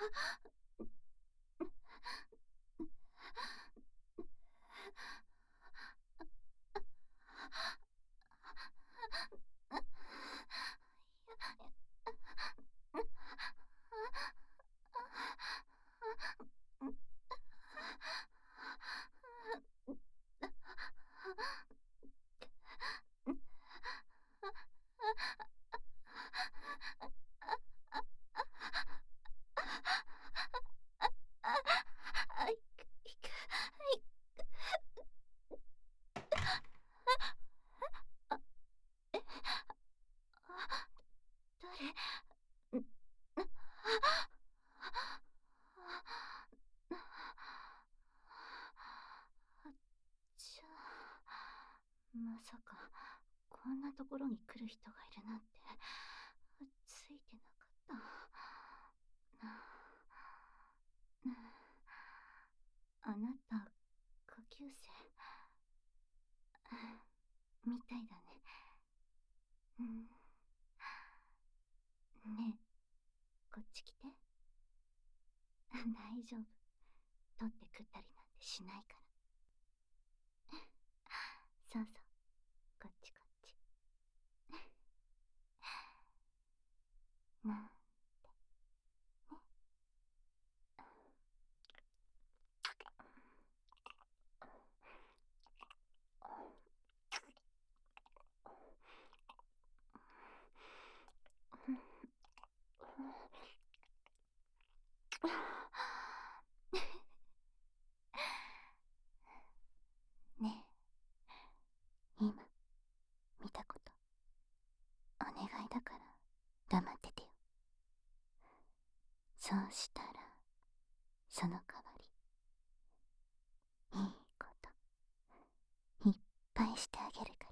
まさかこんなところに来る人がいるなんてついてなかった。あなた下級生みたいだね。ねえ、こっち来て。大丈夫、取って食ったりなんてしないから。そうそう、こっちこっち。なんてねえ、今見たこと、お願いだから黙っててよ。そうしたらその代わりいいこといっぱいしてあげるから。